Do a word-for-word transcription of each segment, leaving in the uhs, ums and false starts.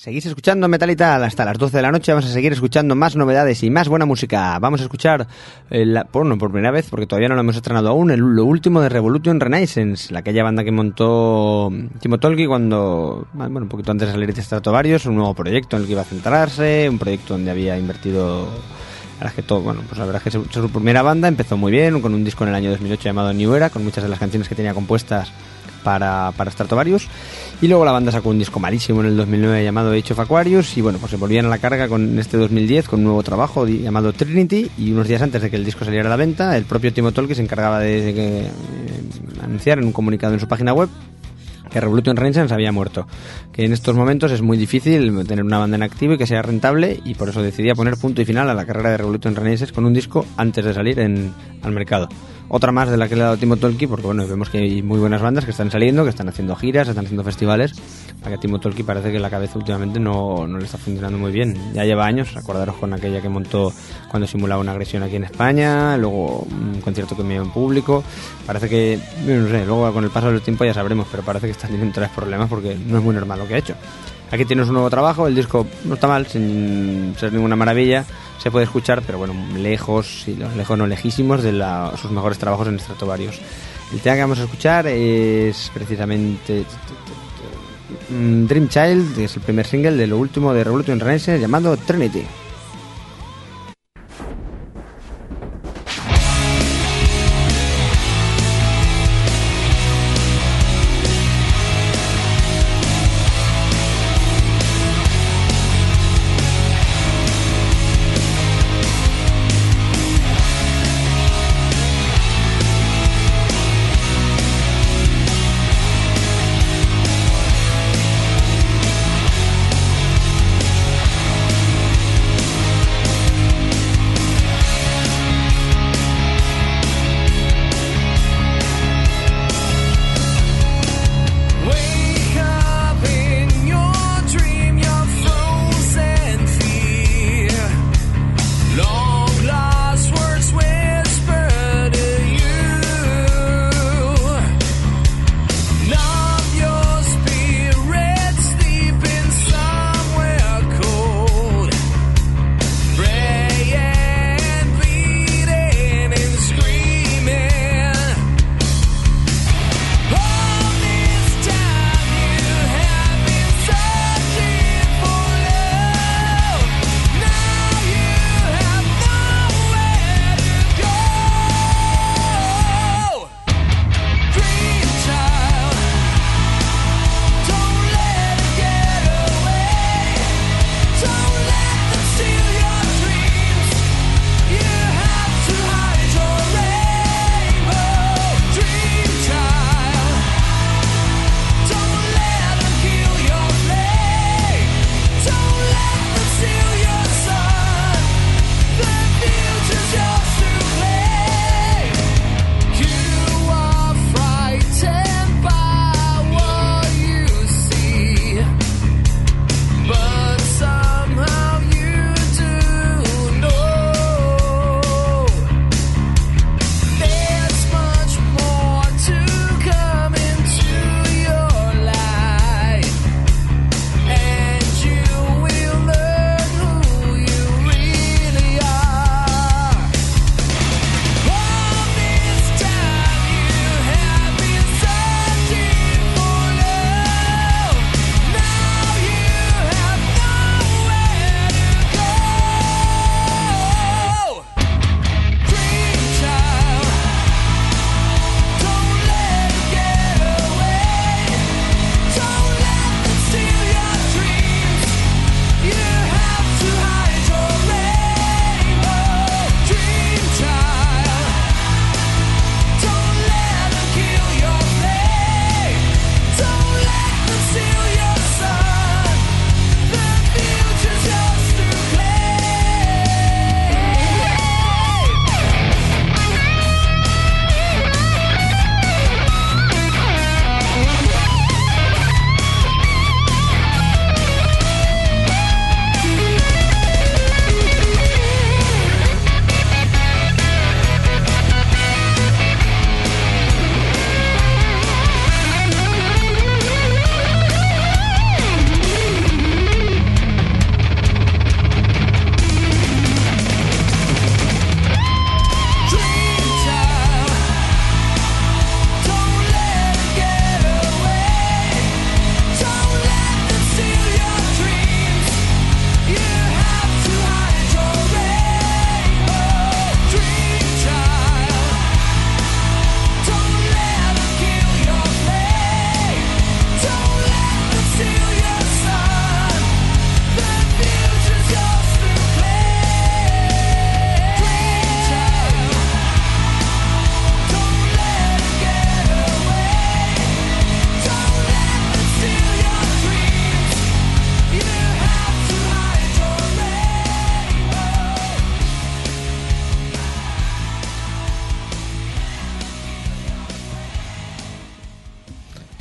Seguís escuchando Metal y Tal hasta las doce de la noche. Vamos a seguir escuchando más novedades y más buena música. Vamos a escuchar, eh, la, bueno, por primera vez, porque todavía no lo hemos estrenado aún, el, lo último de Revolution Renaissance, aquella banda que montó Timo Tolkki cuando, bueno, un poquito antes de salir de Stratovarius, un nuevo proyecto en el que iba a centrarse, un proyecto donde había invertido... La verdad es que todo, bueno, pues la verdad es que su, su primera banda empezó muy bien, con un disco en el año dos mil ocho llamado New Era, con muchas de las canciones que tenía compuestas para, para Stratovarius, y luego la banda sacó un disco malísimo en el dos mil nueve llamado Age of Aquarius, y bueno, pues se volvían a la carga con este dos mil diez con un nuevo trabajo llamado Trinity, y unos días antes de que el disco saliera a la venta, el propio Timo Tolkki se encargaba de, de que, eh, anunciar en un comunicado en su página web que Revolution Renaissance había muerto, que en estos momentos es muy difícil tener una banda en activo y que sea rentable, y por eso decidía poner punto y final a la carrera de Revolution Renaissance con un disco antes de salir en, al mercado. Otra más de la que le ha dado Timo Tolkki, porque bueno, vemos que hay muy buenas bandas que están saliendo, que están haciendo giras, están haciendo festivales, para que Timo Tolkki parece que la cabeza últimamente no, no le está funcionando muy bien. Ya lleva años, acordaros con aquella que montó cuando simulaba una agresión aquí en España, luego un concierto que me dio en público, parece que, no sé, luego con el paso del tiempo ya sabremos, pero parece que está teniendo tres problemas porque no es muy normal lo que ha hecho. Aquí tienes un nuevo trabajo, el disco no está mal, sin ser ninguna maravilla, se puede escuchar, pero bueno, lejos, y los lejos no lejísimos de la, sus mejores trabajos en Stratovarius. El tema que vamos a escuchar es precisamente Dream Child, que es el primer single de lo último de Revolution Renaissance llamado Trinity.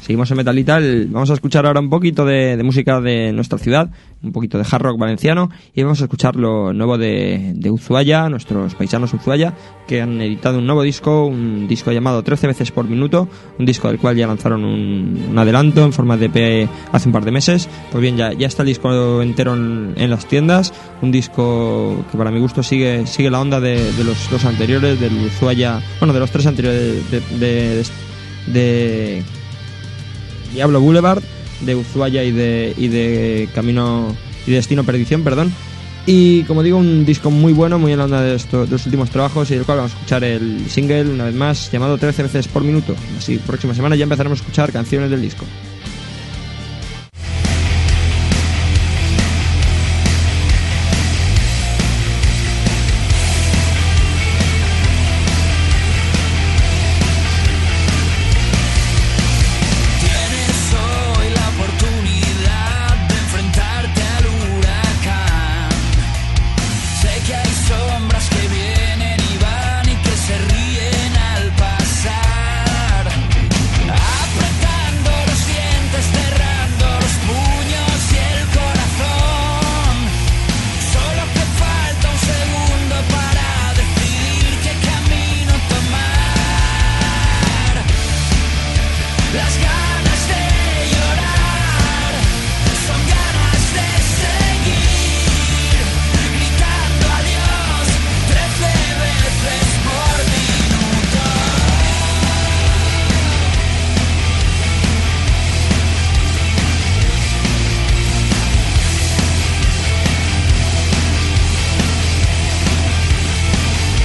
seguimos en Metal y Tal. Vamos a escuchar ahora un poquito de, de música de nuestra ciudad, un poquito de hard rock valenciano, y vamos a escuchar lo nuevo de, de Ushuaia, nuestros paisanos Ushuaia, que han editado un nuevo disco, un disco llamado trece veces por minuto, un disco del cual ya lanzaron un, un adelanto en forma de E P hace un par de meses. Pues bien, ya, ya está el disco entero en, en las tiendas, un disco que para mi gusto sigue sigue la onda de, de los dos anteriores, del Ushuaia, bueno, de los tres anteriores de, de, de, de Diablo Boulevard, de Ushuaia y de, y de Camino y Destino Perdición, perdón. Y como digo, un disco muy bueno, muy en la onda de, esto, de los últimos trabajos, y del cual vamos a escuchar el single una vez más, llamado trece veces por minuto. Así, próxima semana ya empezaremos a escuchar canciones del disco.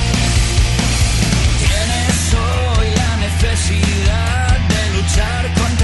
Necesidad de luchar con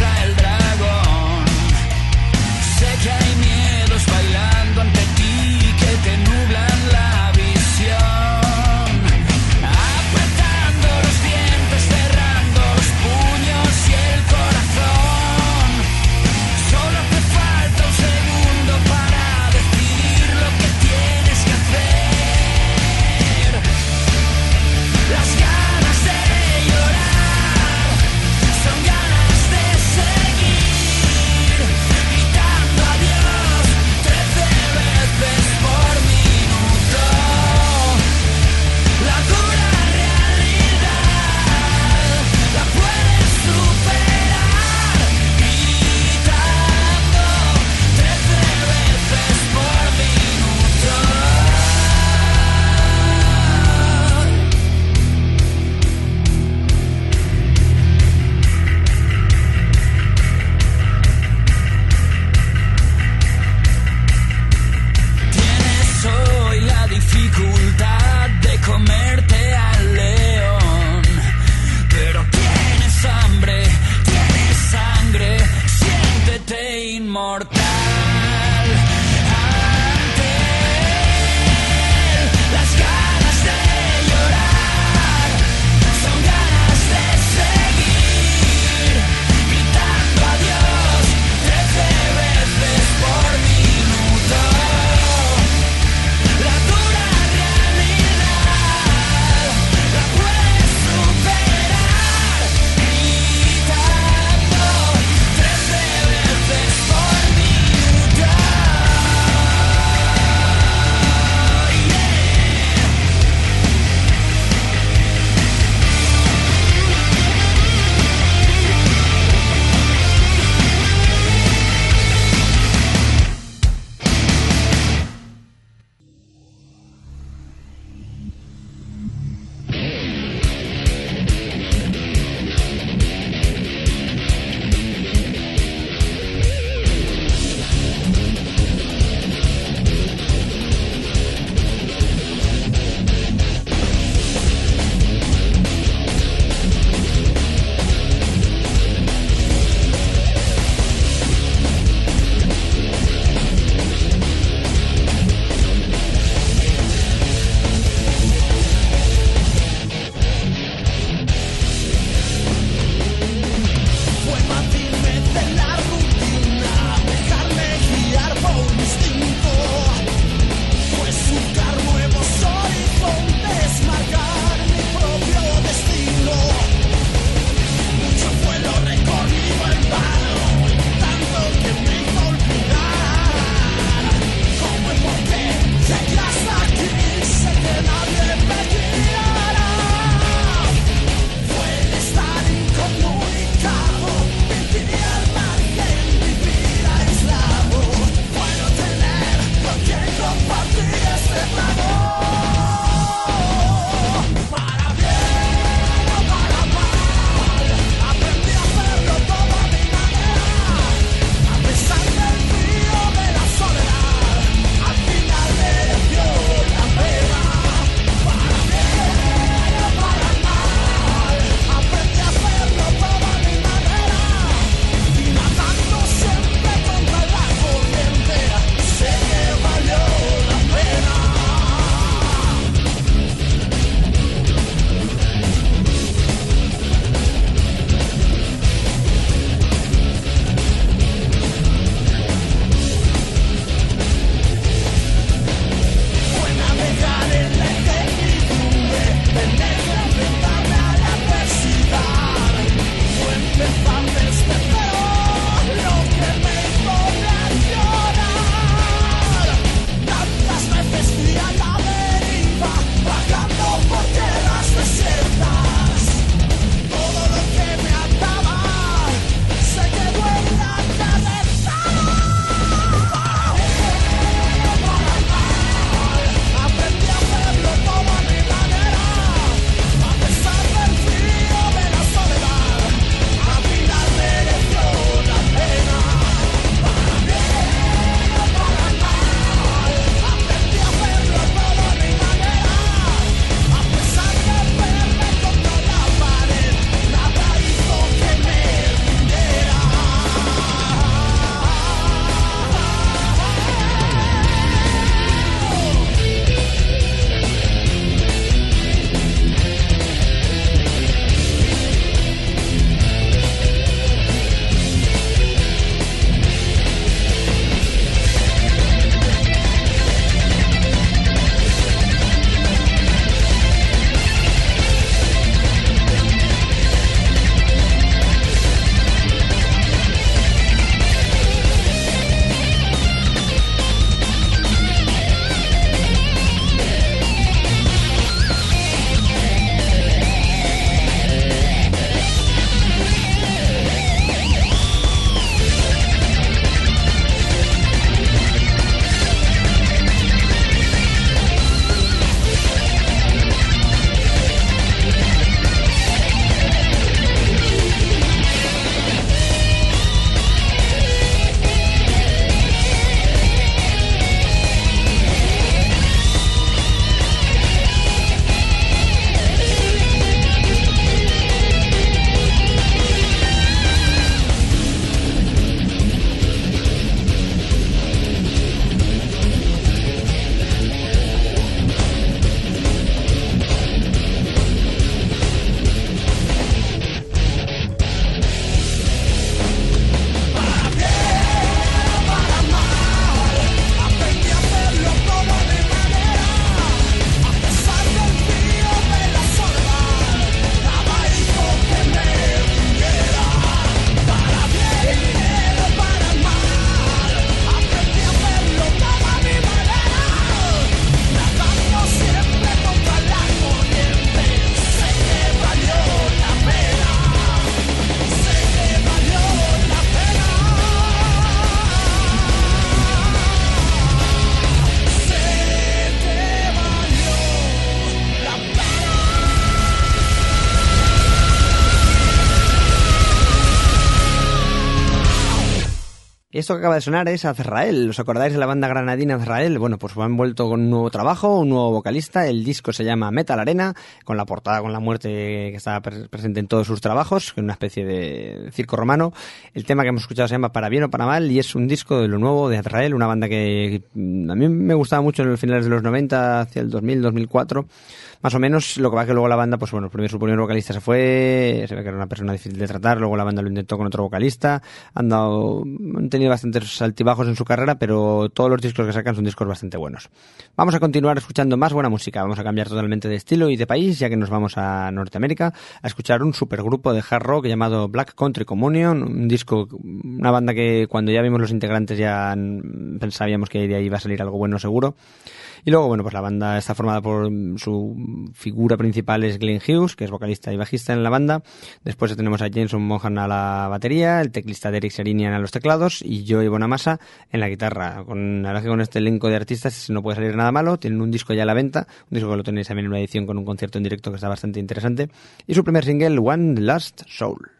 Esto que acaba de sonar es Azrael. ¿Os acordáis de la banda granadina Azrael? Bueno, pues han vuelto con un nuevo trabajo, un nuevo vocalista. El disco se llama Metal Arena, con la portada con la muerte que está pre- presente en todos sus trabajos, que es una especie de circo romano. El tema que hemos escuchado se llama Para bien o para mal y es un disco de lo nuevo de Azrael, una banda que a mí me gustaba mucho en los finales de los noventa, hacia el dos mil, dos mil cuatro. Más o menos, lo que pasa que luego la banda, pues bueno, primero su primer vocalista se fue, se ve que era una persona difícil de tratar, luego la banda lo intentó con otro vocalista, han dado, han tenido bastantes altibajos en su carrera, pero todos los discos que sacan son discos bastante buenos. Vamos a continuar escuchando más buena música, vamos a cambiar totalmente de estilo y de país, ya que nos vamos a Norteamérica a escuchar un supergrupo de hard rock llamado Black Country Communion, un disco, una banda que cuando ya vimos los integrantes ya pensábamos que de ahí iba a salir algo bueno seguro. Y luego, bueno, pues la banda está formada por su figura principal es Glenn Hughes, que es vocalista y bajista en la banda. Después tenemos a Jameson Mohan a la batería, el teclista Derek Sherinian a los teclados y Joey Bonamassa en la guitarra. Con, la verdad que con este elenco de artistas no puede salir nada malo. Tienen un disco ya a la venta, un disco que lo tenéis también en una edición con un concierto en directo que está bastante interesante. Y su primer single, One Last Soul.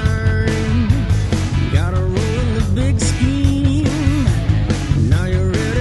Got a roll in the big scheme. Now you're ready.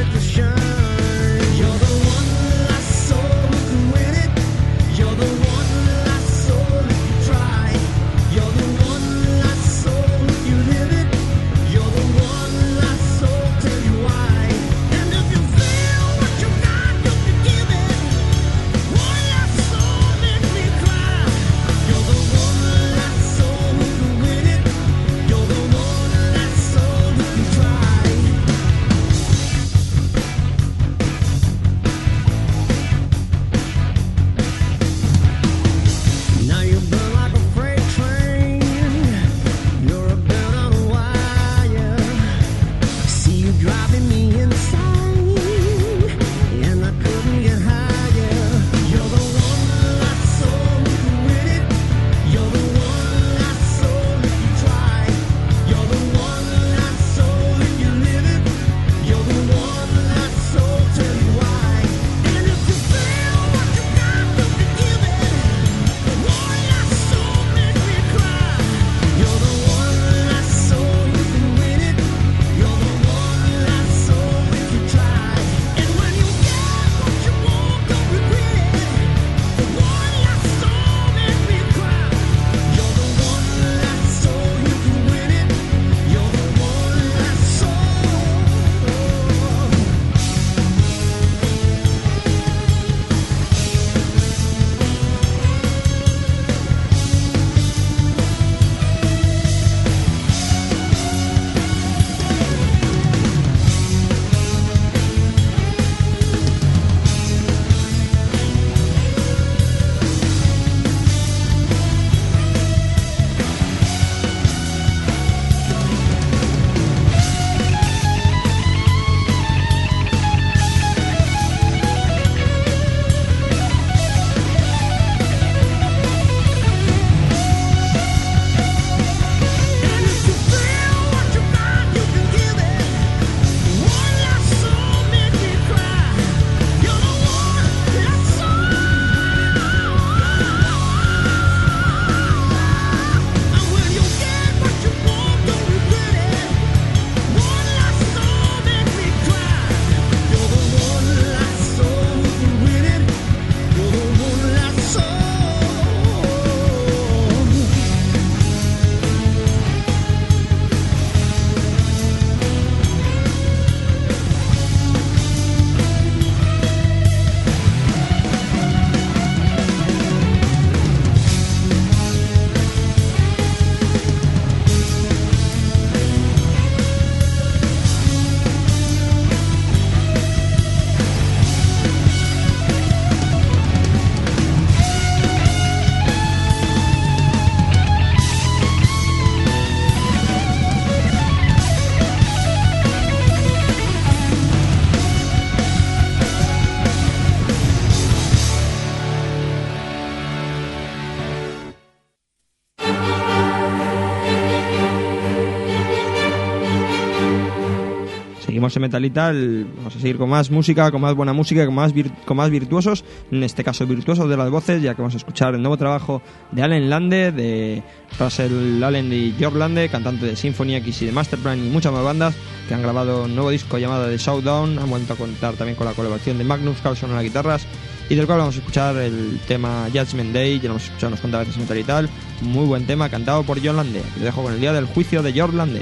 seguimos en Metalital, vamos a seguir con más música, con más buena música, con más, vir- con más virtuosos, en este caso virtuosos de las voces, ya que vamos a escuchar el nuevo trabajo de Allen Lande, de Russell Allen y George Lande, cantante de Symphony X y de Masterplan y muchas más bandas, que han grabado un nuevo disco llamado The Showdown. Han vuelto a contar también con la colaboración de Magnus Carlson en las guitarras, y del cual vamos a escuchar el tema Judgment Day, ya lo hemos escuchado unas cuantas veces en Metalital. Muy buen tema, cantado por John Lande. Lo dejo con el día del juicio de George Lande.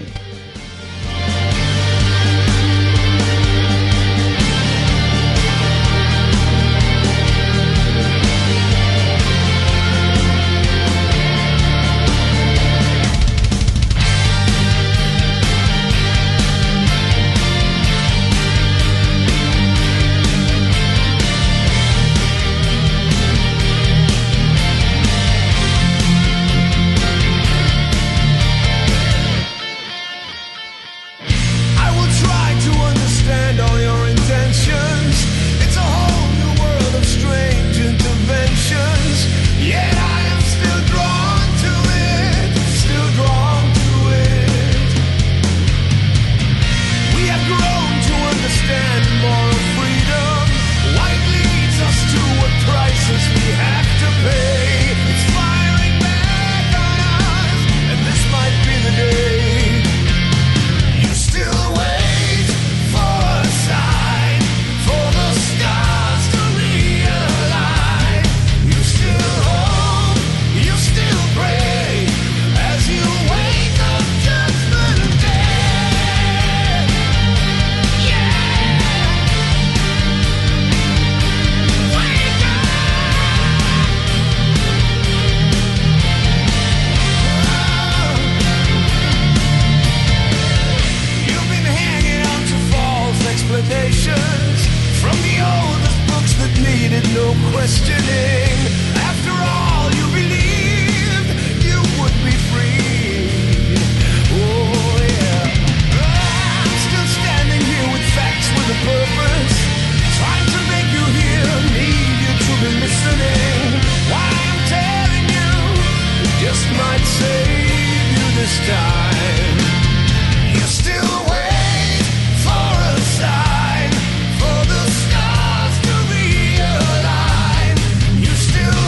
Still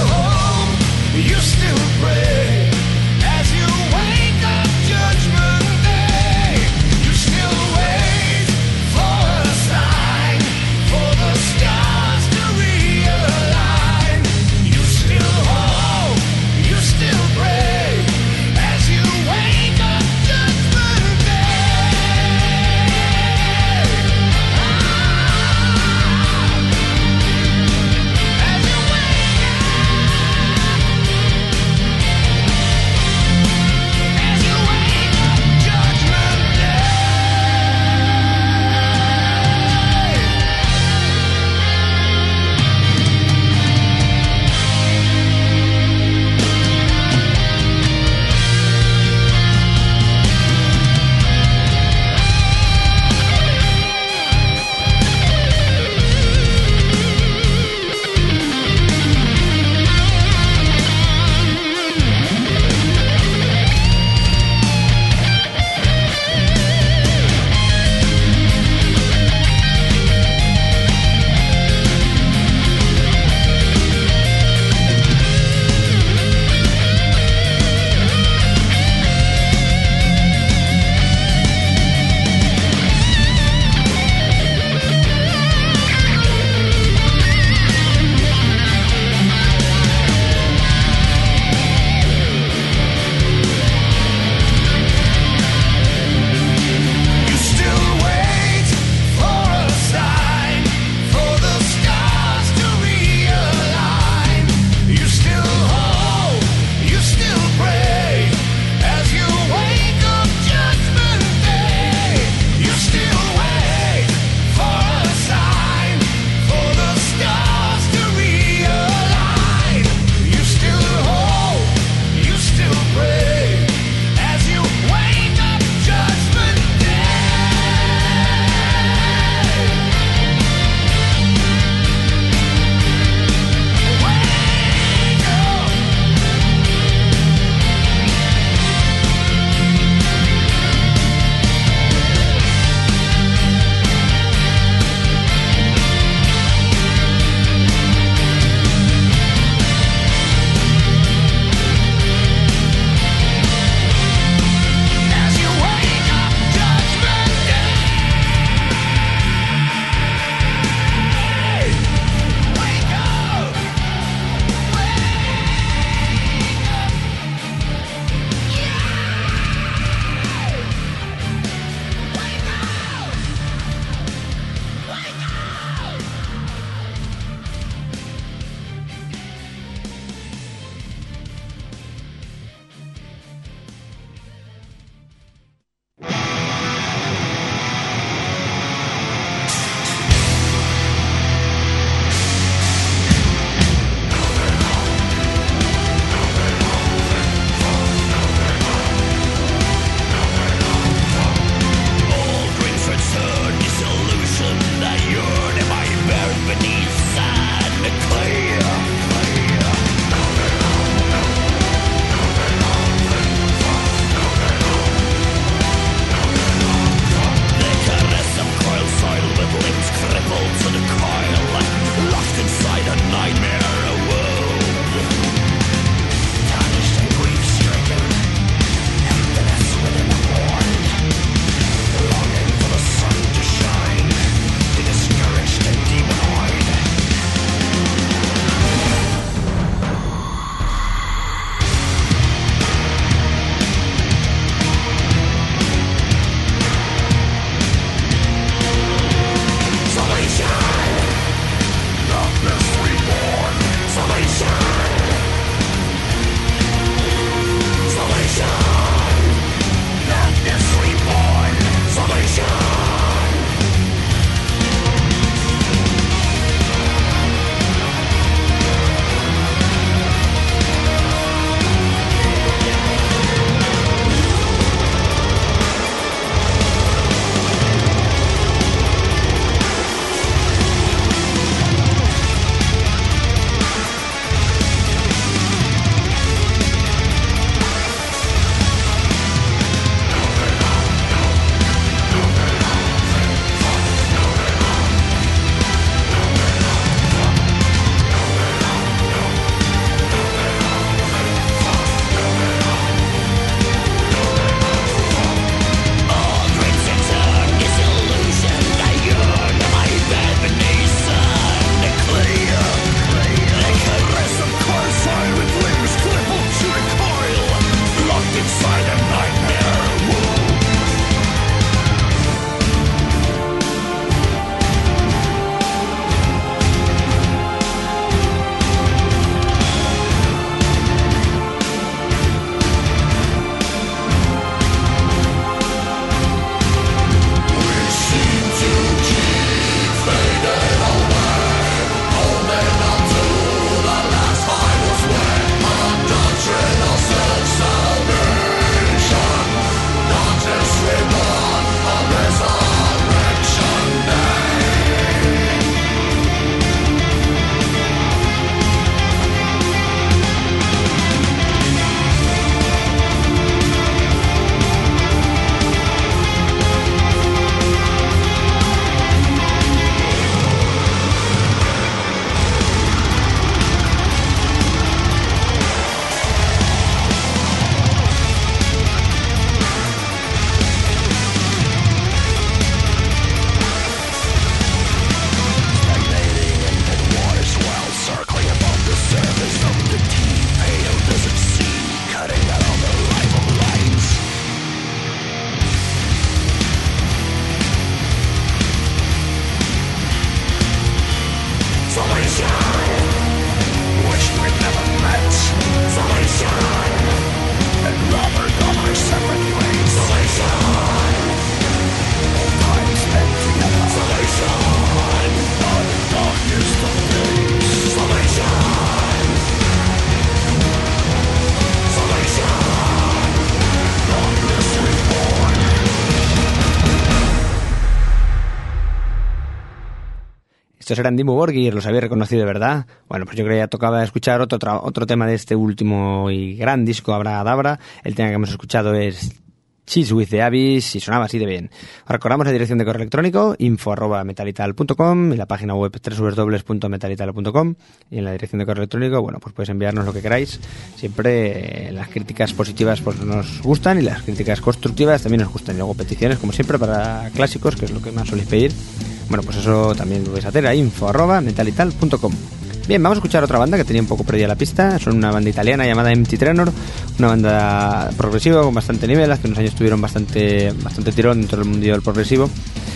Estos eran Dimmu Borgir, ¿los habéis reconocido de verdad? Bueno, pues yo creo que ya tocaba escuchar otro, otro tema de este último y gran disco, Abracadabra. El tema que hemos escuchado es Cheese with the Abyss y sonaba así de bien. Os recordamos la dirección de correo electrónico info arroba metalital punto com y la página web doble u doble u doble u punto metalital punto com, y en la dirección de correo electrónico, bueno, pues podéis enviarnos lo que queráis. Siempre eh, las críticas positivas pues nos gustan y las críticas constructivas también nos gustan. Y luego peticiones, como siempre, para clásicos, que es lo que más soléis pedir. Bueno, pues eso también lo vais a hacer a info arroba metalital punto com. Bien, vamos a escuchar otra banda que tenía un poco perdida la pista. Son una banda italiana llamada Empty Tenor, una banda progresiva con bastante nivel, hace unos años tuvieron bastante bastante tirón dentro del mundo del progresivo.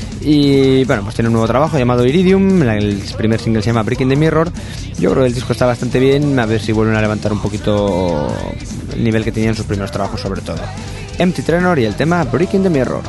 Y bueno, pues tiene un nuevo trabajo llamado Iridium. El primer single se llama Breaking the Mirror. Yo creo que el disco está bastante bien, a ver si vuelven a levantar un poquito el nivel que tenían sus primeros trabajos, sobre todo. Empty Tenor y el tema Breaking the Mirror.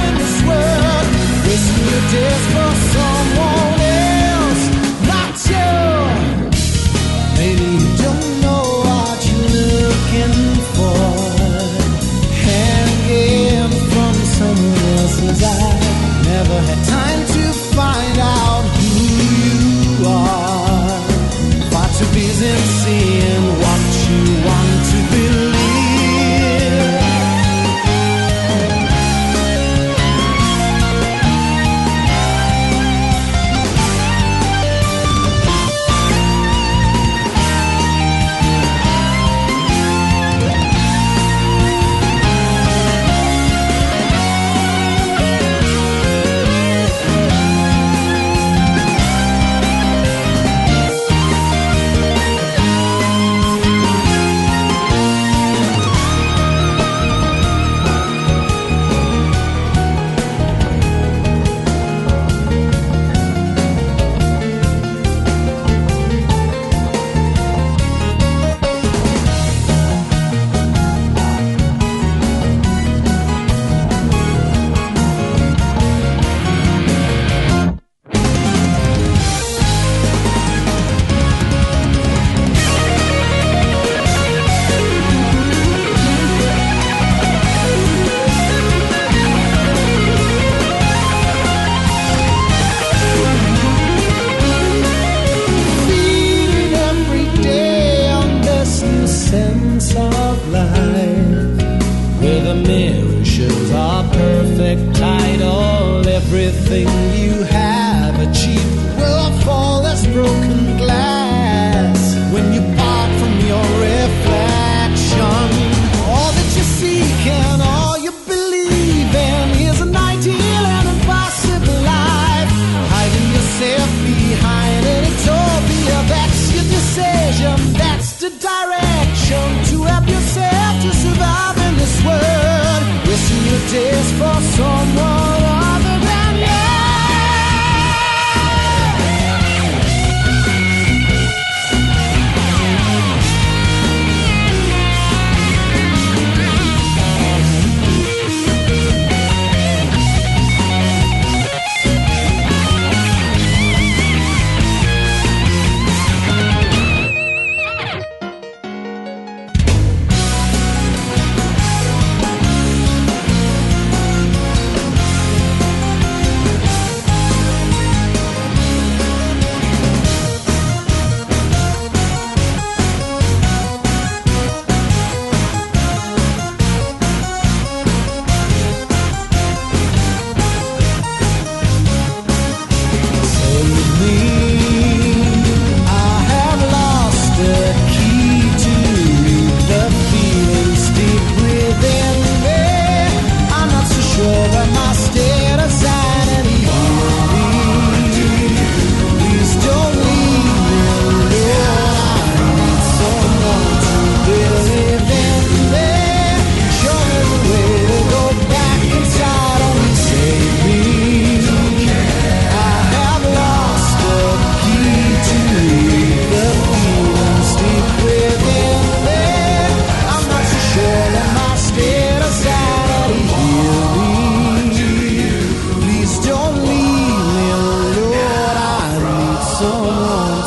Just for someone else, not just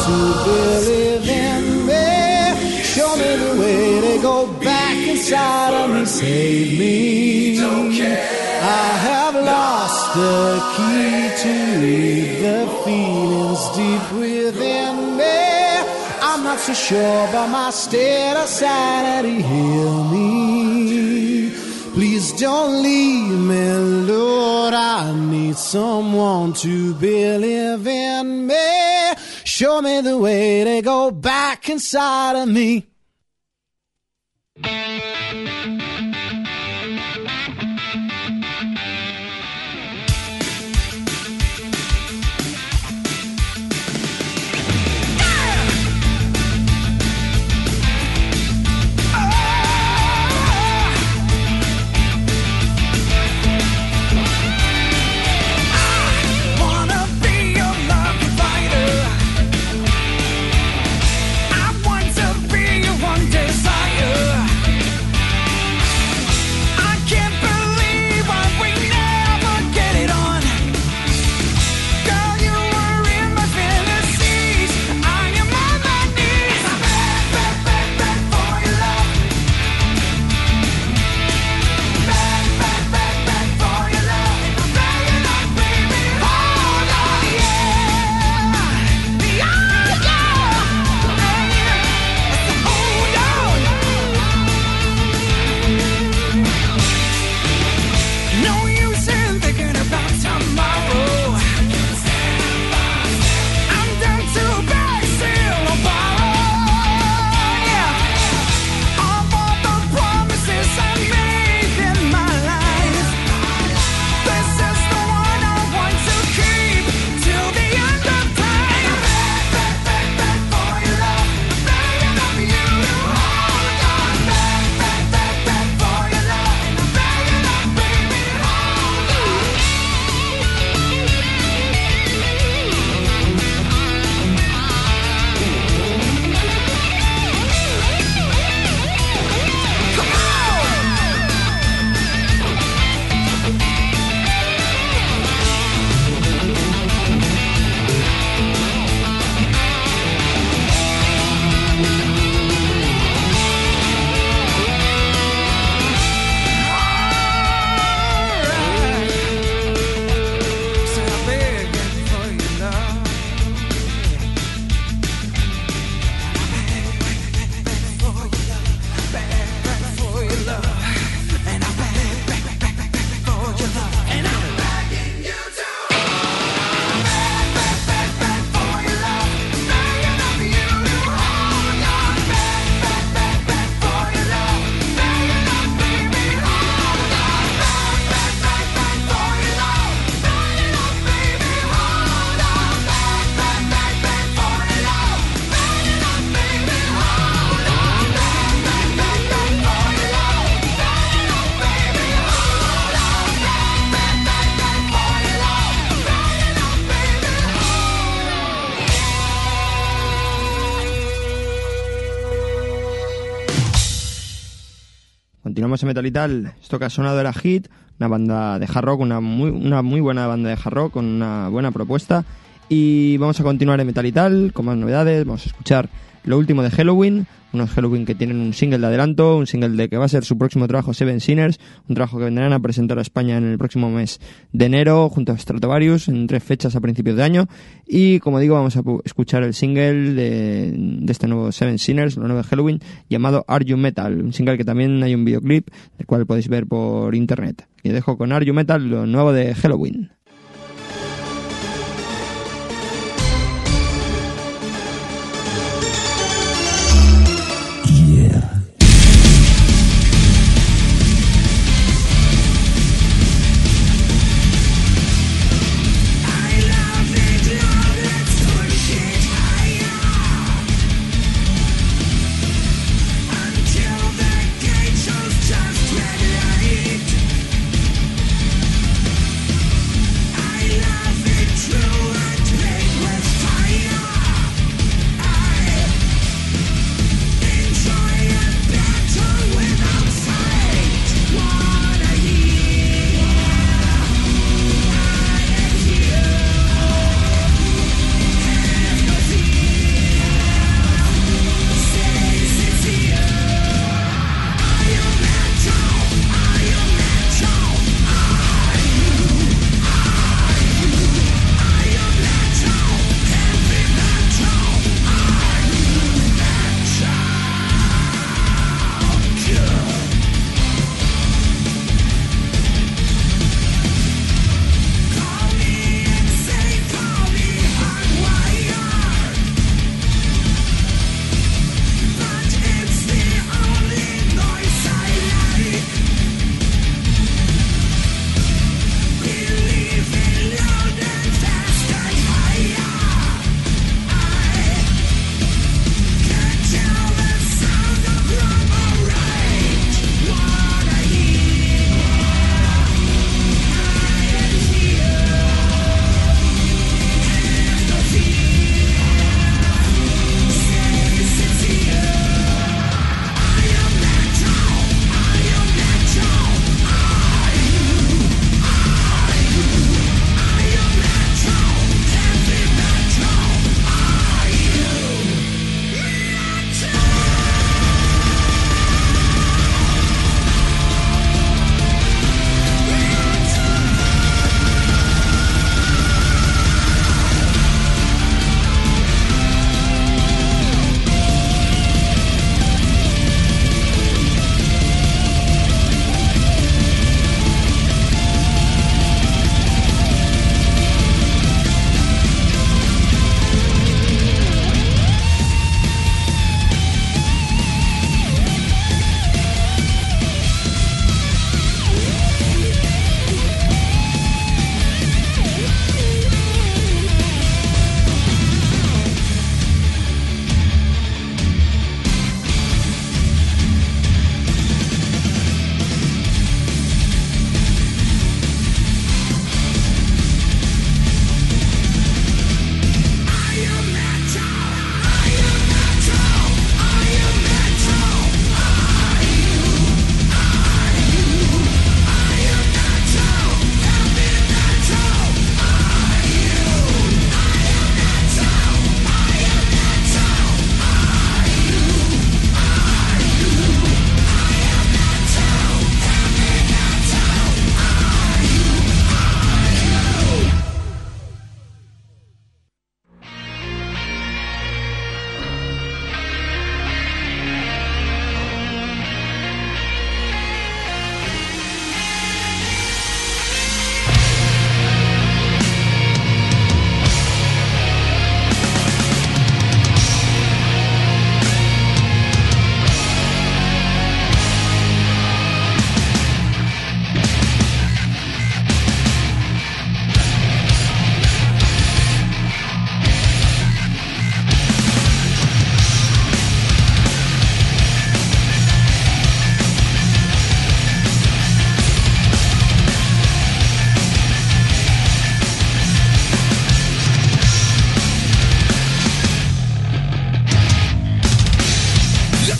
to believe in me. Show me the way to go back inside of me. Save me. Don't care. I have lost the key to read the feelings deep within me. I'm not so sure about my state of sanity. Heal me. Please don't leave me, Lord. I need someone to believe in me. Show me the way to go back inside of me. Continuamos en Metal y Tal. Esto que ha sonado era Hit, una banda de hard rock, una muy, una muy buena banda de hard rock con una buena propuesta. Y vamos a continuar en Metal y Tal con más novedades. Vamos a escuchar lo último de Helloween, unos Helloween que tienen un single de adelanto, un single de que va a ser su próximo trabajo, Seven Sinners, un trabajo que vendrán a presentar a España en el próximo mes de enero junto a Stratovarius en tres fechas a principios de año. Y como digo, vamos a escuchar el single de, de este nuevo Seven Sinners, lo nuevo de Helloween, llamado Are You Metal, un single que también hay un videoclip del cual podéis ver por internet. Y dejo con Are You Metal, lo nuevo de Helloween. Just red light.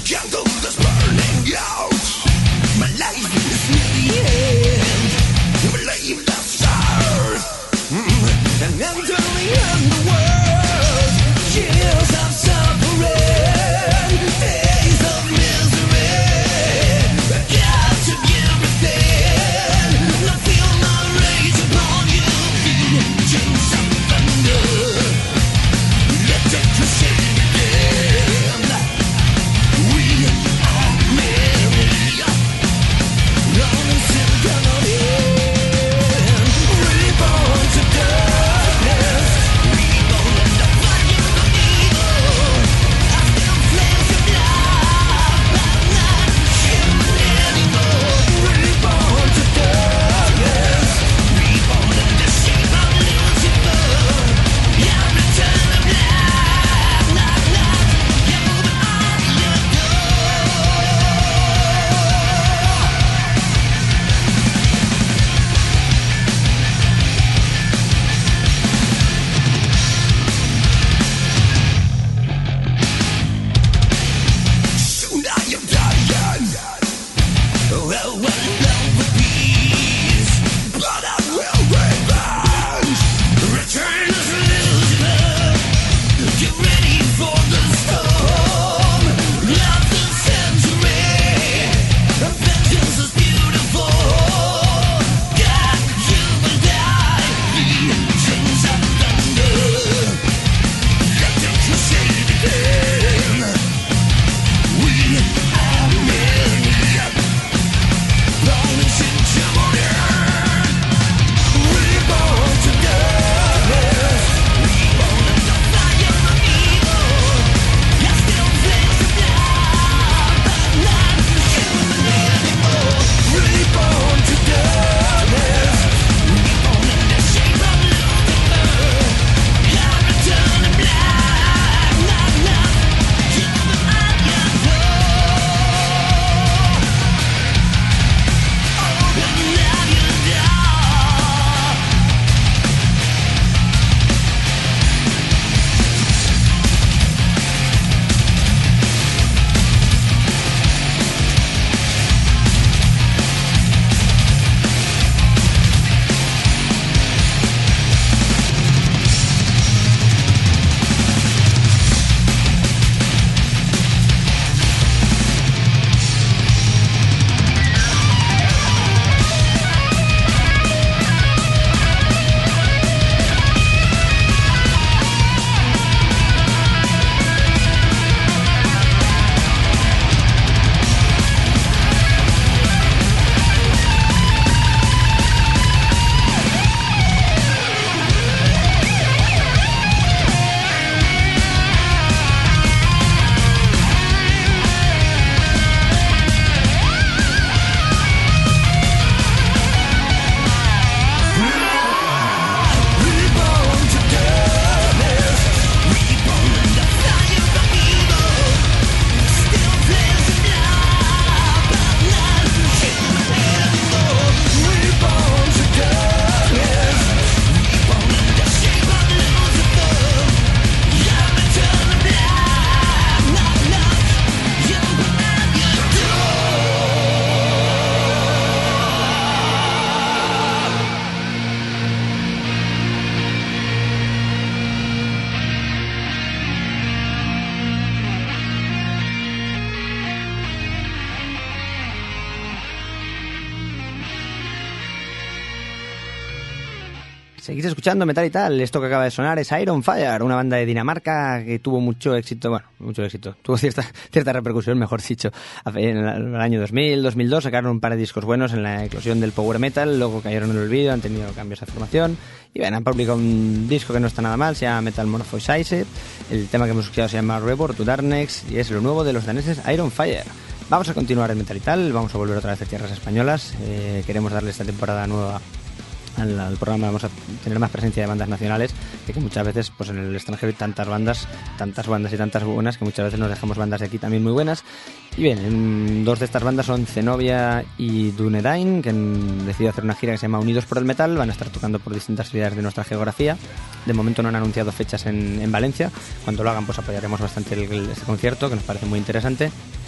Seguís escuchando Metal y Tal. Esto que acaba de sonar es Iron Fire, una banda de Dinamarca que tuvo mucho éxito, bueno, mucho éxito, tuvo cierta cierta repercusión, mejor dicho. En el año dos mil, dos mil dos sacaron un par de discos buenos en la eclosión del power metal, luego cayeron en el olvido, han tenido cambios de formación y bueno, han publicado un disco que no está nada mal, se llama Metamorphosized. El tema que hemos escuchado se llama Reborn to Darkness y es lo nuevo de los daneses Iron Fire. Vamos a continuar en Metal y Tal, vamos a volver otra vez a tierras españolas. Eh, queremos darle esta temporada nueva al, al programa, vamos a tener más presencia de bandas nacionales, que, que muchas veces pues en el extranjero hay tantas bandas, tantas bandas y tantas buenas que muchas veces nos dejamos bandas de aquí también muy buenas. Y bien, en, dos de estas bandas son Zenobia y Dunedain, que han decidido hacer una gira que se llama Unidos por el Metal. Van a estar tocando por distintas ciudades de nuestra geografía. De momento no han anunciado fechas en, en Valencia. Cuando lo hagan pues apoyaremos bastante el, el, este concierto, que nos parece muy interesante.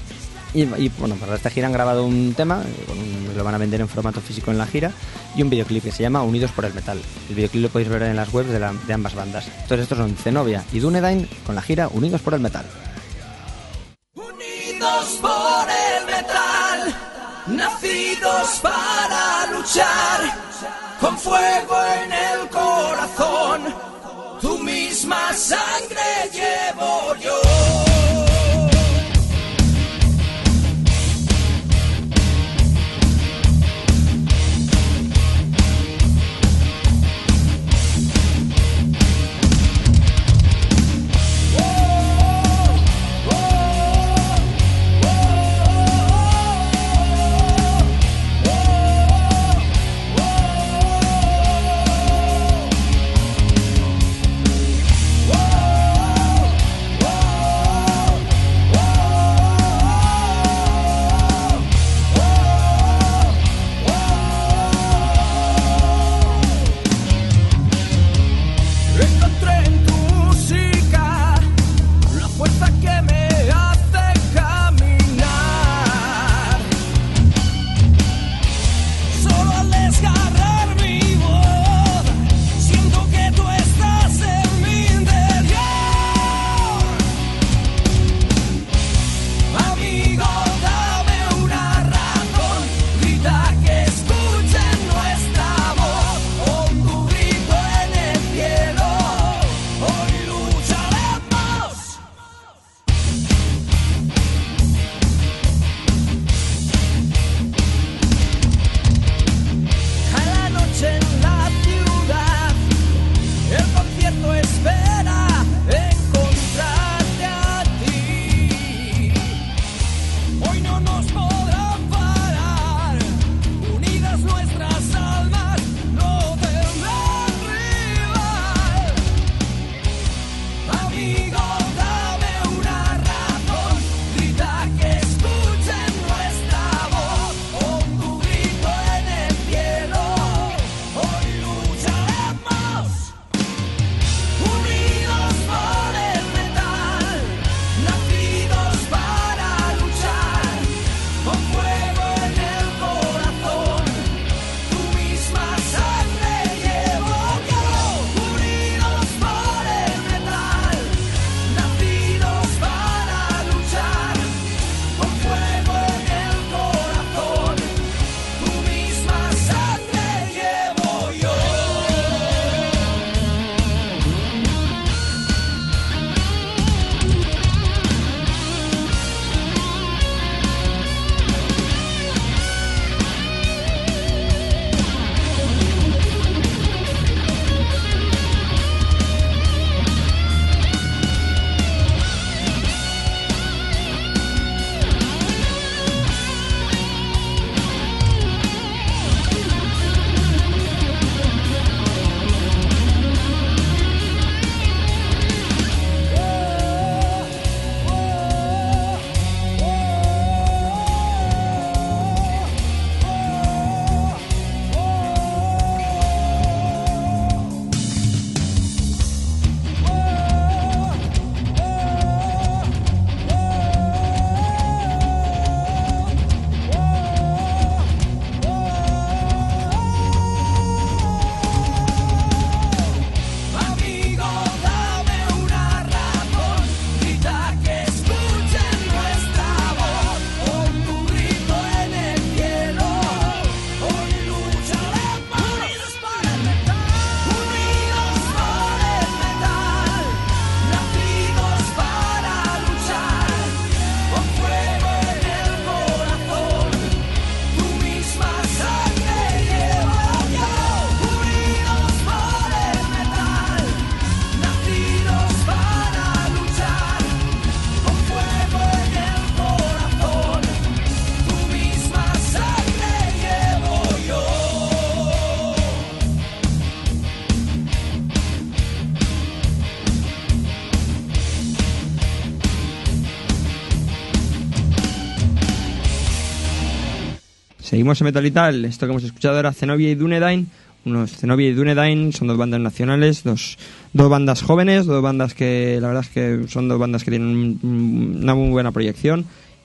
Y, y bueno, para esta gira han grabado un tema, con un, lo van a vender en formato físico en la gira, y un videoclip que se llama Unidos por el Metal. El videoclip lo podéis ver en las webs de, la, de ambas bandas. Entonces estos son Zenobia y Dunedain con la gira Unidos por el Metal. Unidos por el metal, nacidos para luchar, con fuego en el corazón, tu misma sangre llevo yo. Seguimos en Metal y Tal. Esto que hemos escuchado era Zenobia y Dunedain. Unos Zenobia y Dunedain son dos bandas nacionales, dos, dos bandas jóvenes, dos bandas que la verdad es que son dos bandas que tienen una muy buena proyección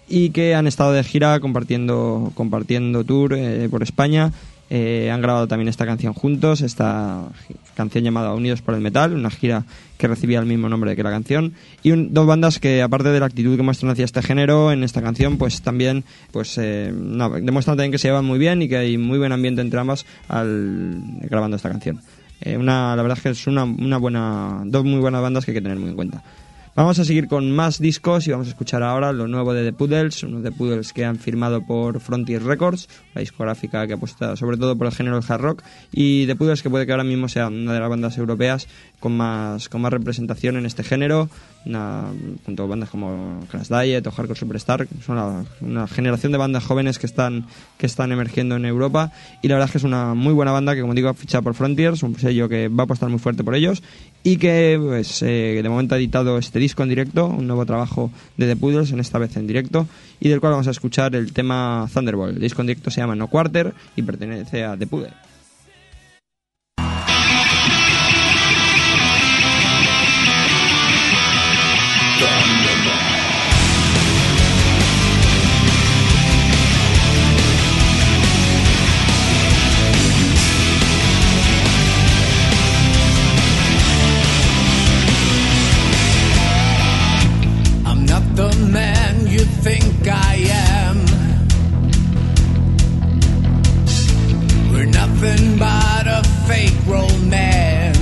y que han estado de gira compartiendo, compartiendo tour eh, por España. Eh, han grabado también esta canción juntos, esta canción llamada Unidos por el Metal, una gira que recibía el mismo nombre que la canción, y un, dos bandas que, aparte de la actitud que muestran hacia este género en esta canción, pues también pues eh, no, demuestran también que se llevan muy bien y que hay muy buen ambiente entre ambas al, grabando esta canción. Eh, una, la verdad es que es una, una buena, dos muy buenas bandas que hay que tener muy en cuenta. Vamos a seguir con más discos y vamos a escuchar ahora lo nuevo de The Poodles, unos The Poodles que han firmado por Frontier Records, la discográfica que apuesta sobre todo por el género del hard rock, y The Poodles, que puede que ahora mismo sea una de las bandas europeas con más con más representación en este género, una, junto a bandas como Crash Diet o Hardcore Superstar, que son una, una generación de bandas jóvenes que están que están emergiendo en Europa, y la verdad es que es una muy buena banda que, como digo, ha fichado por Frontiers, un sello que va a apostar muy fuerte por ellos, y que pues eh, de momento ha editado este disco en directo, un nuevo trabajo de The Poodles, en esta vez en directo, y del cual vamos a escuchar el tema Thunderbolt. El disco en directo se llama No Quarter y pertenece a The Poodles. Think I am. We're nothing but a fake romance.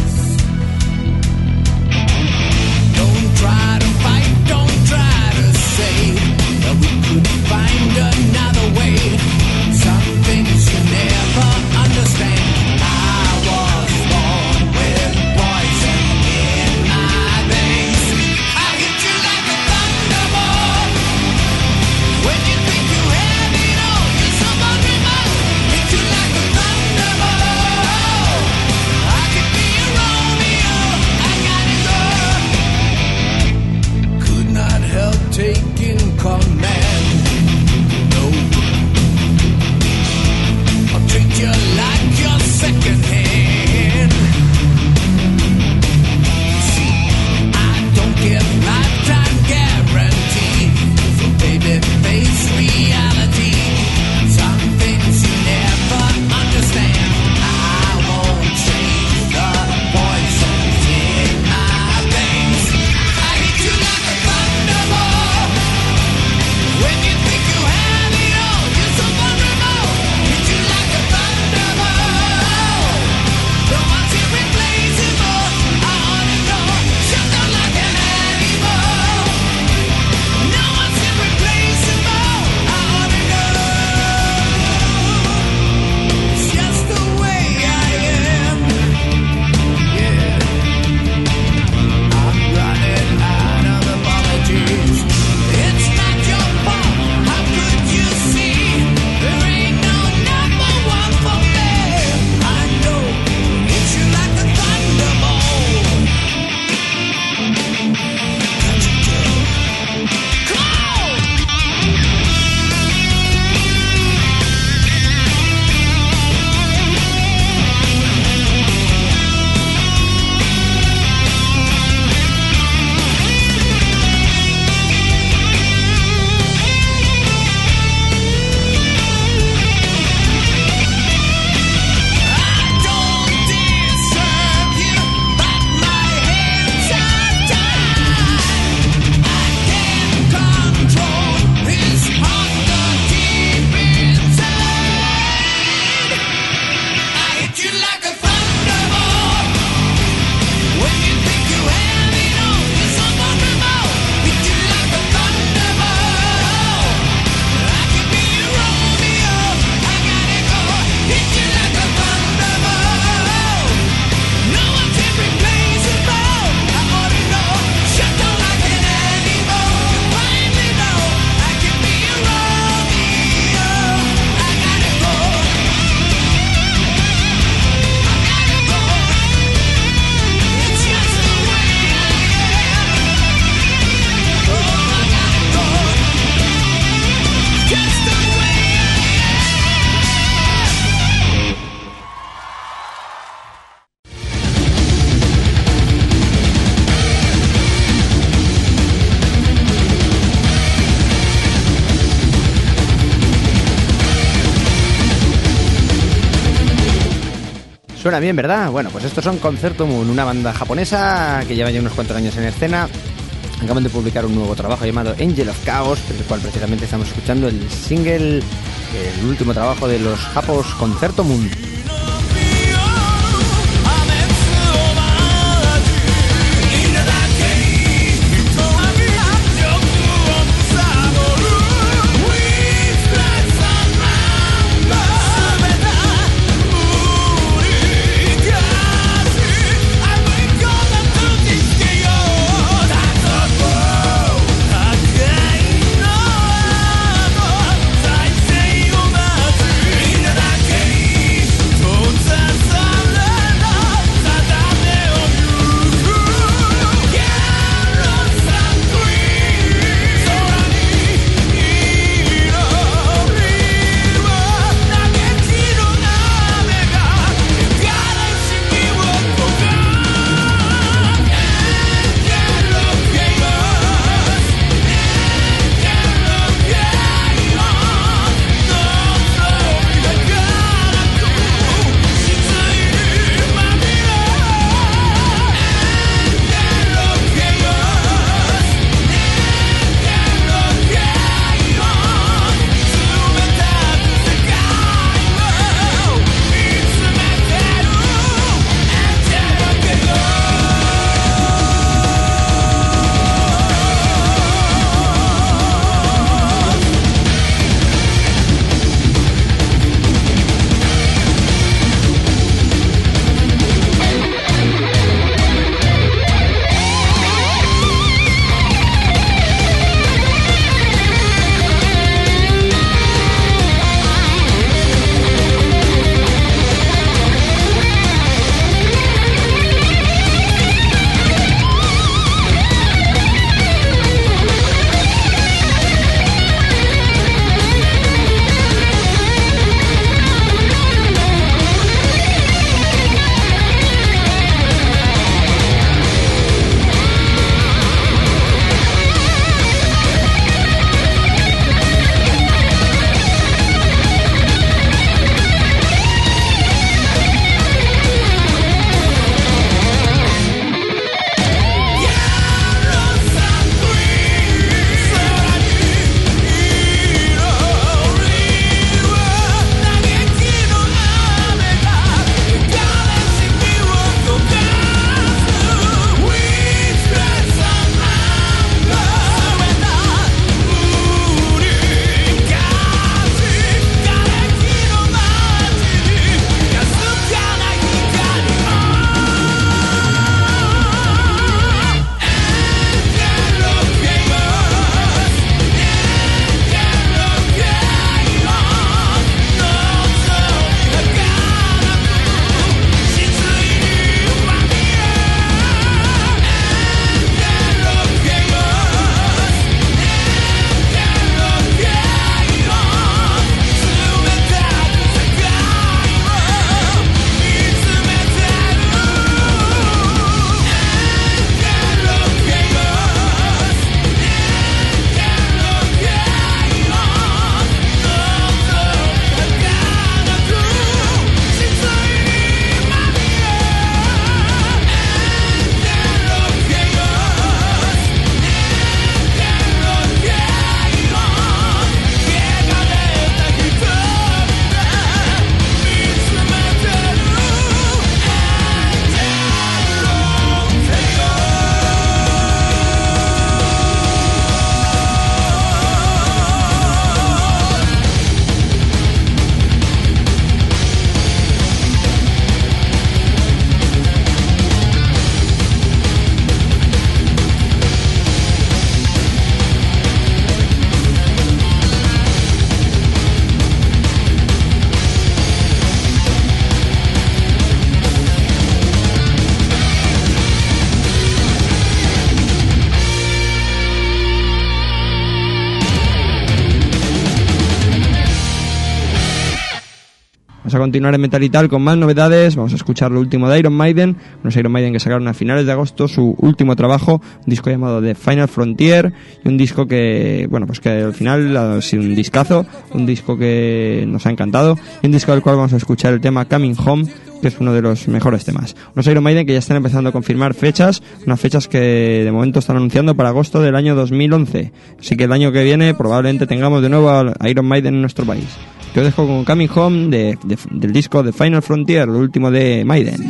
Don't try to fight, don't try to say that we could find another way. Some things you never understand. I was born with poison in my veins. I hit you like a thunderbolt. Suena bien, ¿verdad? Bueno, pues estos son Concerto Moon, una banda japonesa que lleva ya unos cuantos años en escena. Acaban de publicar un nuevo trabajo llamado Angel of Chaos, del cual precisamente estamos escuchando el single, el último trabajo de los japos, Concerto Moon. Vamos a continuar en Metal y Tal con más novedades. Vamos a escuchar lo último de Iron Maiden, unos Iron Maiden que sacaron a finales de agosto su último trabajo, un disco llamado The Final Frontier, y un disco que, bueno, pues que al final ha sido un discazo, un disco que nos ha encantado, y un disco del cual vamos a escuchar el tema Coming Home, que es uno de los mejores temas. Unos Iron Maiden que ya están empezando a confirmar fechas, unas fechas que de momento están anunciando para agosto del año dos mil once. Así que el año que viene probablemente tengamos de nuevo a Iron Maiden en nuestro país. Te dejo con Coming Home de, de, del disco The Final Frontier, el último de Maiden.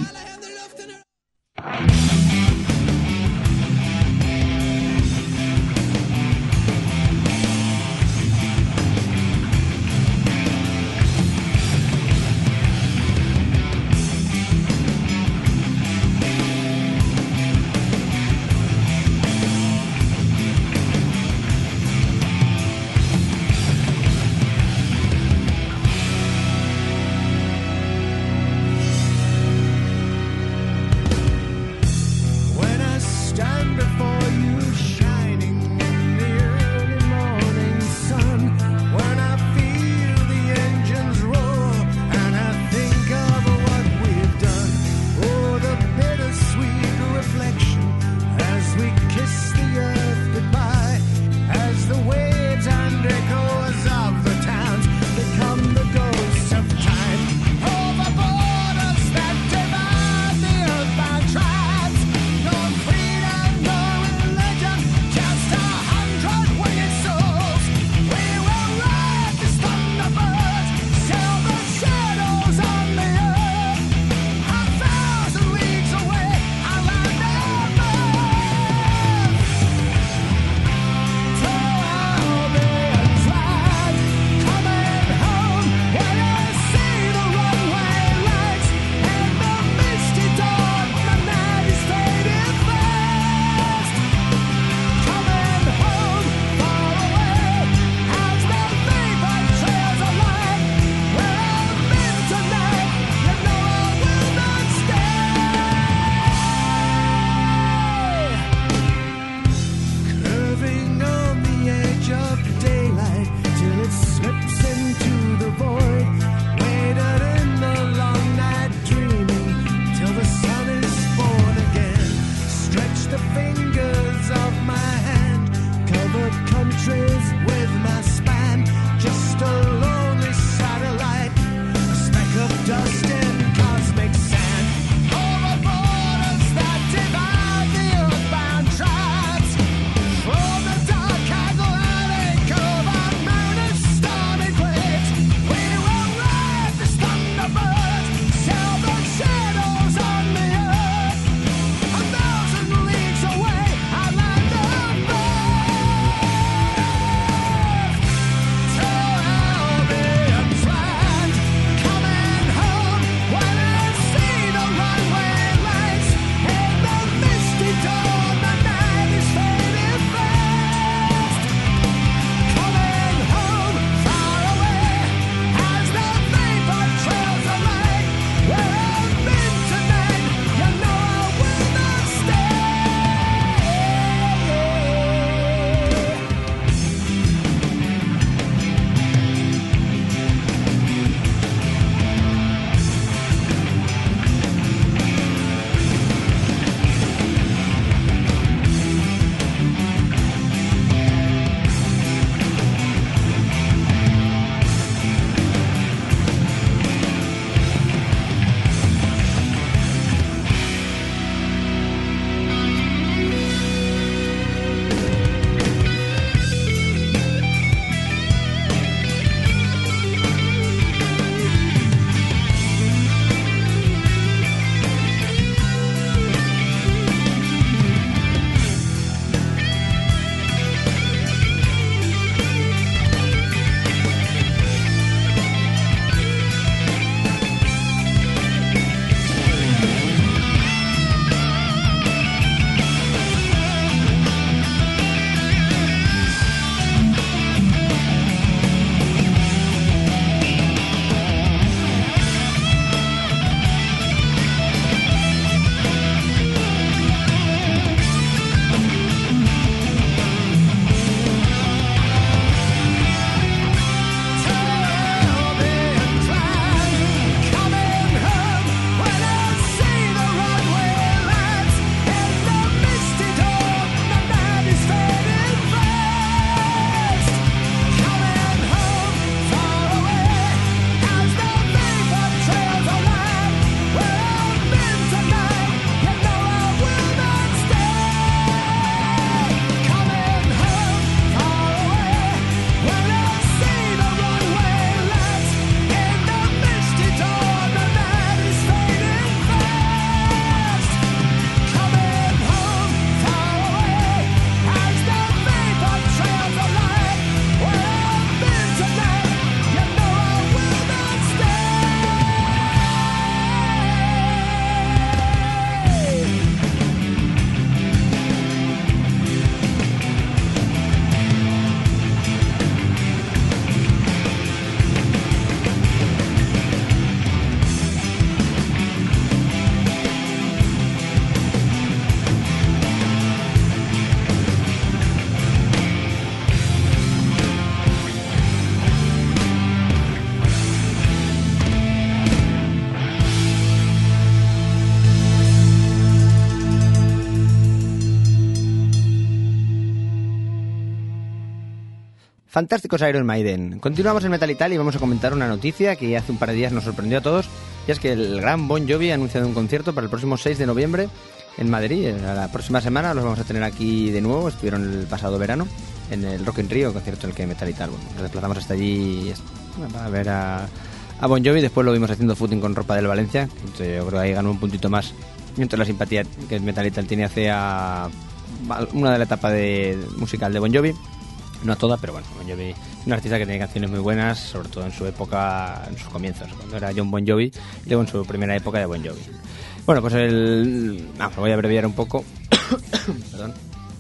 Fantásticos Iron Maiden. Continuamos en Metal y Tal y vamos a comentar una noticia que hace un par de días nos sorprendió a todos, y es que el gran Bon Jovi ha anunciado un concierto para el próximo seis de noviembre en Madrid. La próxima semana los vamos a tener aquí de nuevo. Estuvieron el pasado verano en el Rock in Rio, concierto en el que Metal y Tal. Bueno, nos desplazamos hasta allí para ver a, a Bon Jovi. Después lo vimos haciendo footing con ropa del Valencia. Entonces yo creo que ahí ganó un puntito más entre la simpatía que Metal y Tal tiene hacia una de la etapa de musical de Bon Jovi. No a toda, pero bueno, Bon Jovi es un artista que tiene canciones muy buenas, sobre todo en su época, en sus comienzos, cuando era John Bon Jovi, y luego en su primera época de Bon Jovi. Bueno, pues el... Vamos, lo voy a abreviar un poco. Perdón.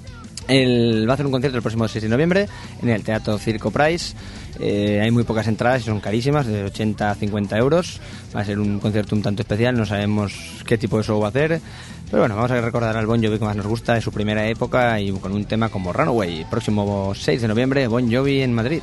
Él va a hacer un concierto el próximo seis de noviembre en el Teatro Circo Price. Eh, hay muy pocas entradas y son carísimas, de ochenta a cincuenta euros. Va a ser un concierto un tanto especial, no sabemos qué tipo de show va a hacer. Pero bueno, vamos a recordar al Bon Jovi que más nos gusta de su primera época y con un tema como Runaway. Próximo seis de noviembre, Bon Jovi en Madrid.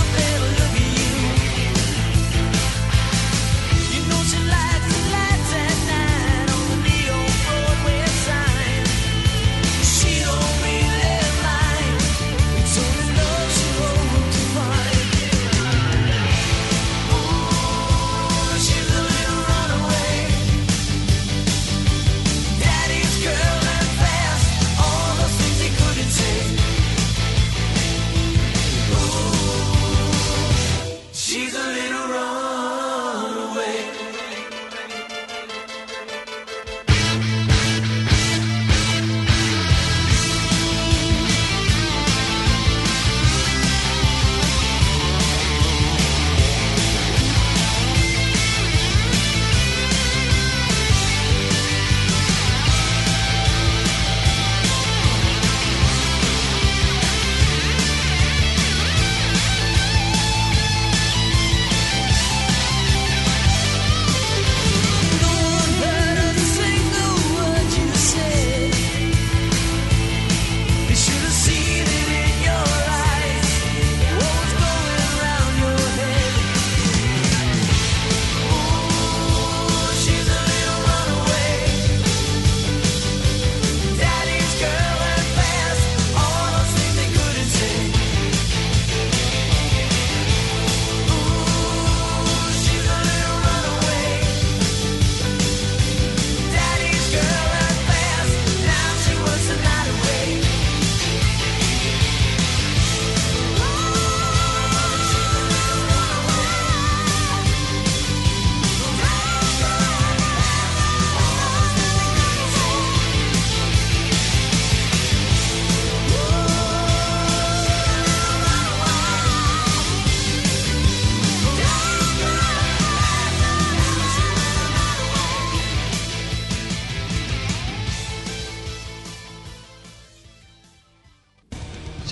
She likes the lights and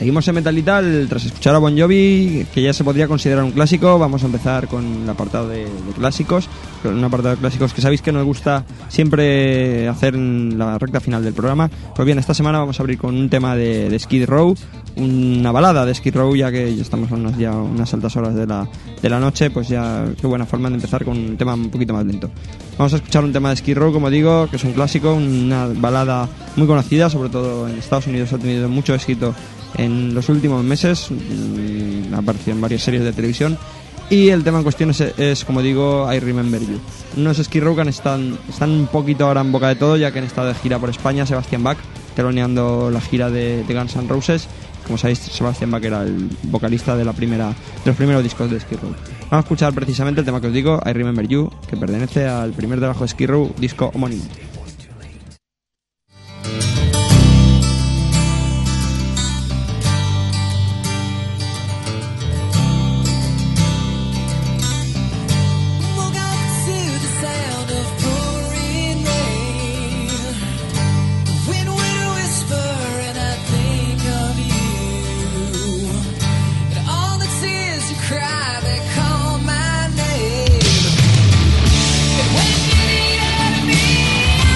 Seguimos en Metal y Tal, tras escuchar a Bon Jovi, que ya se podría considerar un clásico. Vamos a empezar con el apartado de, de clásicos, con un apartado de clásicos que sabéis que nos gusta siempre hacer en la recta final del programa. Pues bien, esta semana vamos a abrir con un tema de, de Skid Row, una balada de Skid Row, ya que ya estamos a unas, ya unas altas horas de la, de la noche, pues ya qué buena forma de empezar con un tema un poquito más lento. Vamos a escuchar un tema de Skid Row, como digo, que es un clásico, una balada muy conocida, sobre todo en Estados Unidos ha tenido mucho éxito en los últimos meses, ha aparecido en varias series de televisión, y el tema en cuestión es, es como digo, I Remember You. Unos Skid Row que están, están un poquito ahora en boca de todo, ya que han estado de gira por España. Sebastián Bach teloneando la gira de, de Guns N' Roses. Como sabéis, Sebastián Bach era el vocalista de la primera de los primeros discos de Skid Row. Vamos a escuchar precisamente el tema que os digo, I Remember You, que pertenece al primer trabajo de Skid Row, disco homónimo. Cry, they call my name. And when you get out of me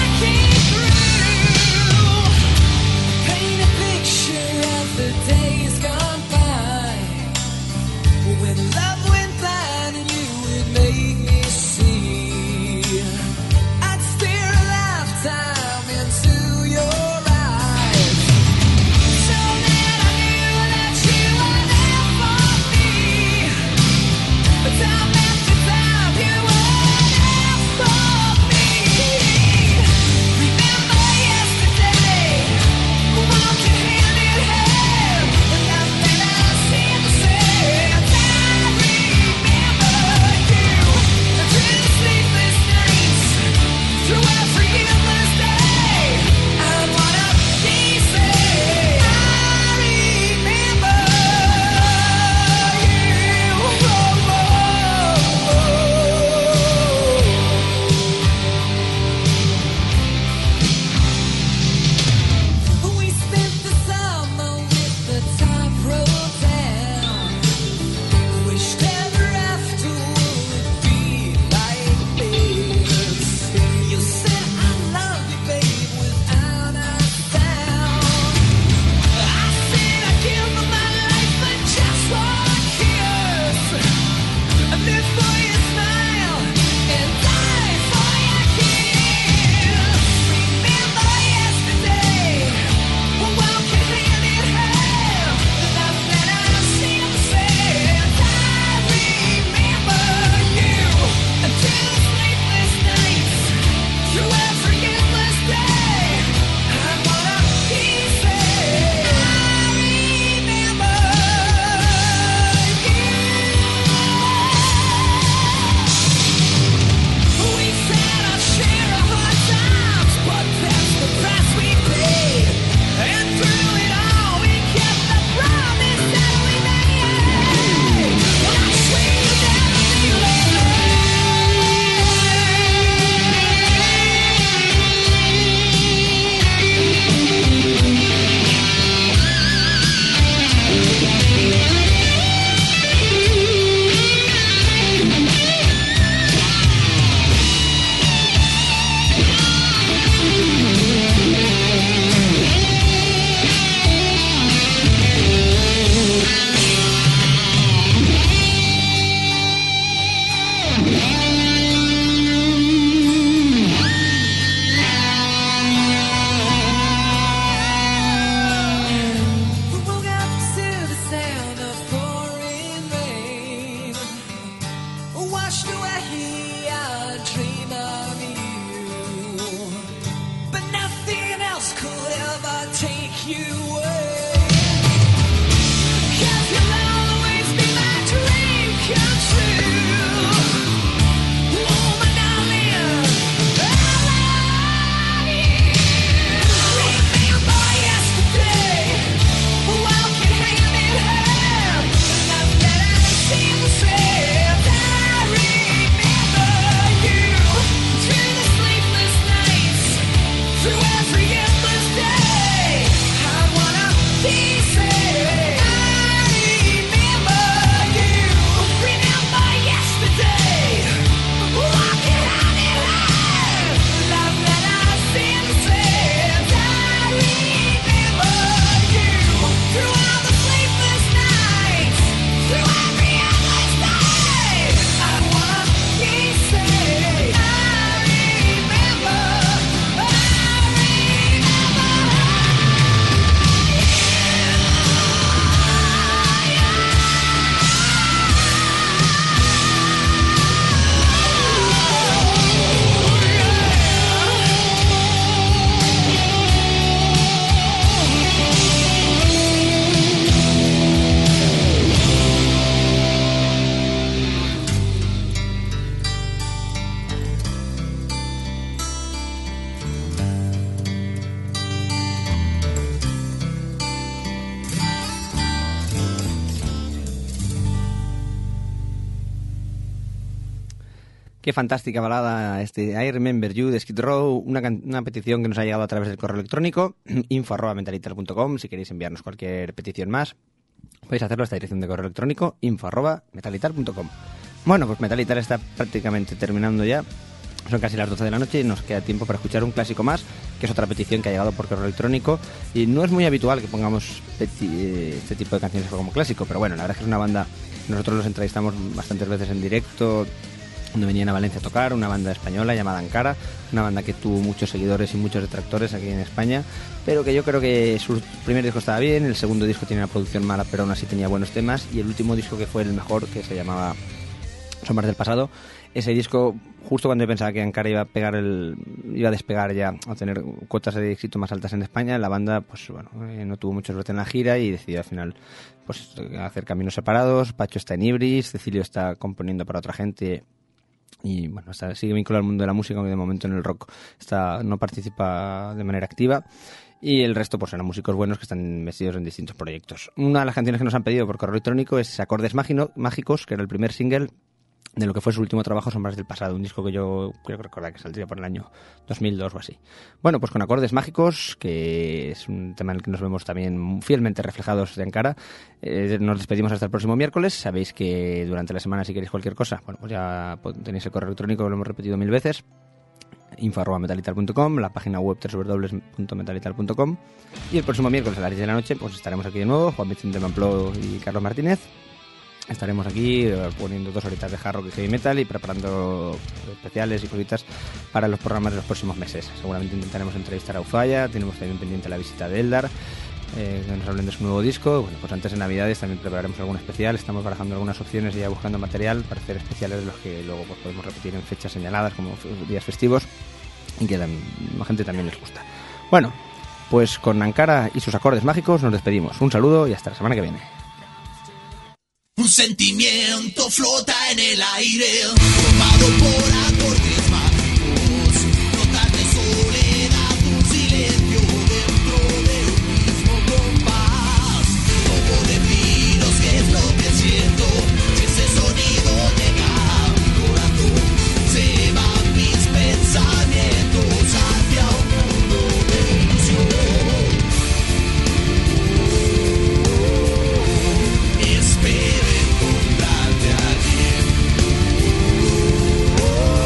Qué fantástica balada, este I Remember You de Skid Row, una, una petición que nos ha llegado a través del correo electrónico, info arroba metalital punto com. Si queréis enviarnos cualquier petición más, podéis hacerlo a esta dirección de correo electrónico, info arroba metalital punto com. Bueno, pues Metalital está prácticamente terminando ya. Son casi las doce de la noche y nos queda tiempo para escuchar un clásico más, que es otra petición que ha llegado por correo electrónico. Y no es muy habitual que pongamos peti- este tipo de canciones como clásico, pero bueno, la verdad es que es una banda, nosotros los entrevistamos bastantes veces en directo, donde venían a Valencia a tocar, una banda española llamada Ankara, una banda que tuvo muchos seguidores y muchos detractores aquí en España, pero que yo creo que su primer disco estaba bien, el segundo disco tiene una producción mala, pero aún así tenía buenos temas, y el último disco que fue el mejor, que se llamaba Sombras del Pasado, ese disco, justo cuando yo pensaba que Ankara iba a pegar el, iba a despegar ya, a tener cuotas de éxito más altas en España, la banda, pues bueno, eh, no tuvo mucha suerte en la gira y decidió al final, pues, hacer caminos separados. Pacho está en Ibris, Cecilio está componiendo para otra gente y bueno, está, sigue vinculado al mundo de la música, aunque de momento en el rock está, no participa de manera activa. Y el resto pues eran músicos buenos que están metidos en distintos proyectos. Una de las canciones que nos han pedido por correo electrónico es Acordes Mágino- Mágicos, que era el primer single de lo que fue su último trabajo, Sombras del Pasado, un disco que yo creo que recordar que saldría por el año dos mil dos o así. Bueno, pues con Acordes Mágicos, que es un tema en el que nos vemos también fielmente reflejados de Ankara, eh, nos despedimos hasta el próximo miércoles. Sabéis que durante la semana, si queréis cualquier cosa, bueno, pues ya tenéis el correo electrónico, que lo hemos repetido mil veces, info arroba metalital punto com, la página web doble u doble u doble u punto metalital punto com, y el próximo miércoles a las diez de la noche pues estaremos aquí de nuevo, Juan Vicente Mampló y Carlos Martínez. Estaremos aquí eh, poniendo dos horitas de hard rock y heavy metal y preparando especiales y cositas para los programas de los próximos meses. Seguramente intentaremos entrevistar a Ufaya, tenemos también pendiente la visita de Eldar, eh, que nos hablen de su nuevo disco. Bueno, pues antes de Navidades también prepararemos algún especial, estamos barajando algunas opciones y ya buscando material para hacer especiales de los que luego pues, podemos repetir en fechas señaladas como días festivos y que a la gente también les gusta. Bueno, pues con Ankara y sus acordes mágicos nos despedimos. Un saludo y hasta la semana que viene. Un sentimiento flota en el aire, formado por acordes mágicos, notas de soledad, un silencio dentro de un mismo compás. Como de pinos, que es lo que siento, ese sonido llega a mi corazón, se van mis pensamientos hacia un mundo de ilusión. Espero encontrarte aquí. Oh,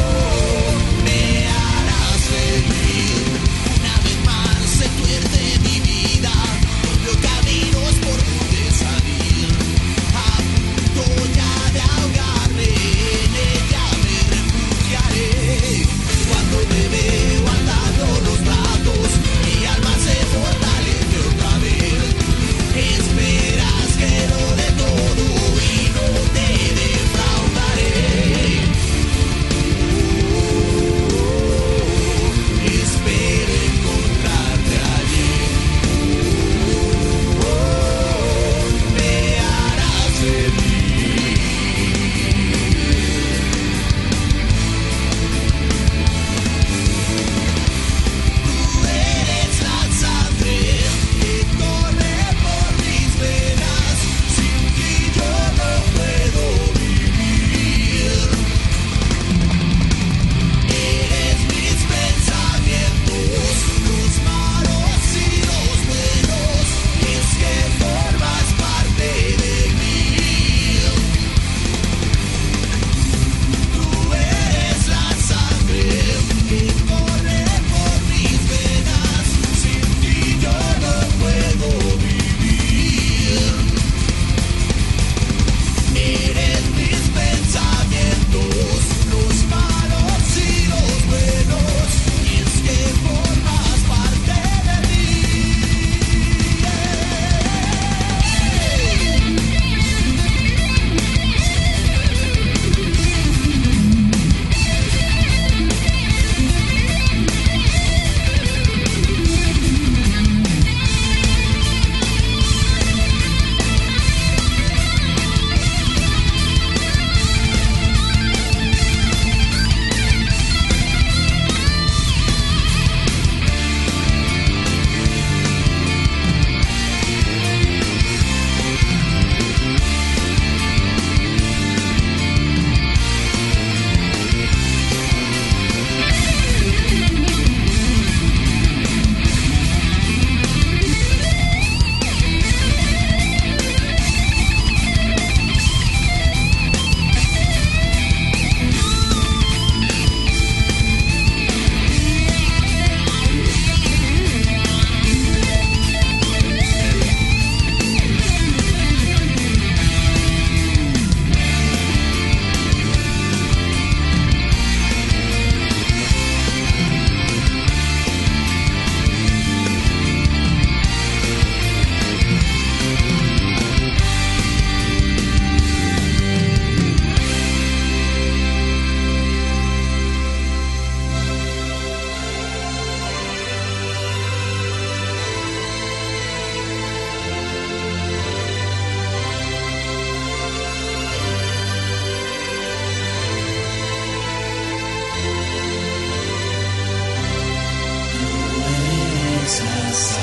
us.